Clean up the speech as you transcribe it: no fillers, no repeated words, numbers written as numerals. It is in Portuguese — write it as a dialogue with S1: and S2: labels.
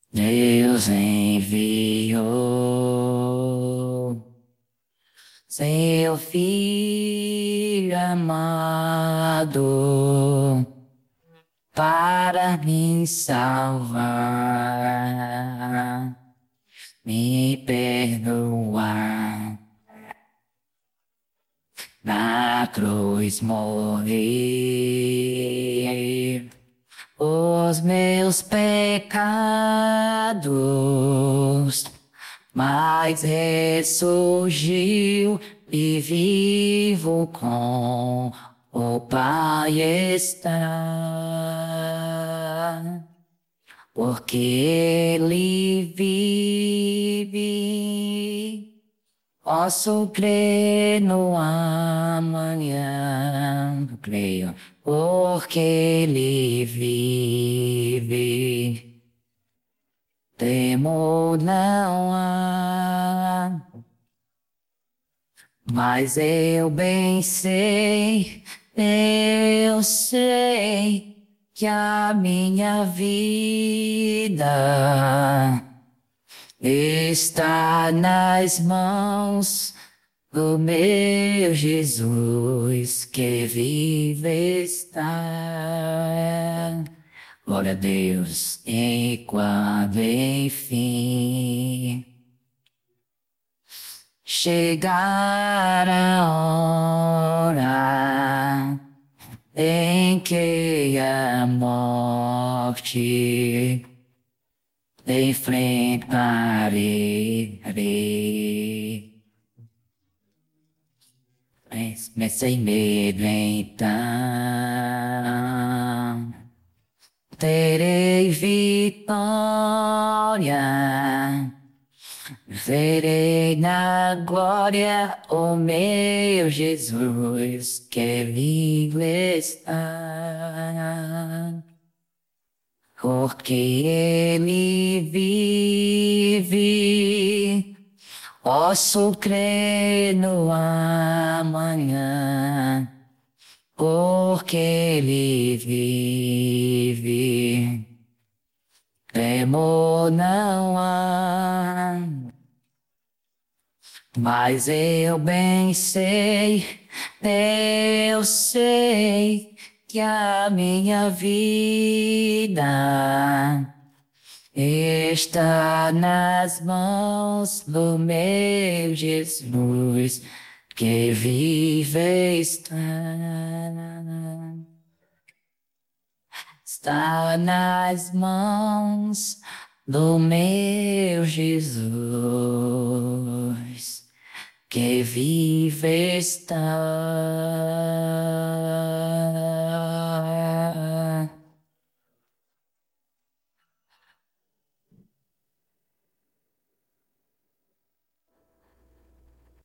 S1: Deus enviou seu Filho amado para me salvar, me perdoar. Na cruz morrer os meus pecados, mas ressurgiu e vivo com o Pai está, porque Ele vive. Posso crer no amanhã, eu creio, porque Ele vive. Temor não há, mas eu sei que a minha vida está nas mãos do meu Jesus que vive está. Glória a Deus, e quando enfim chegar a hora em que a morte enfrentarei. Mas sem medo então terei vitória. Verei na glória o meu Jesus que vivo está. Porque Ele vive, posso crer no amanhã. Porque Ele vive, temor não há. Mas eu sei que a minha vida está nas mãos do meu Jesus que vive está. Está nas mãos do meu Jesus que vive está.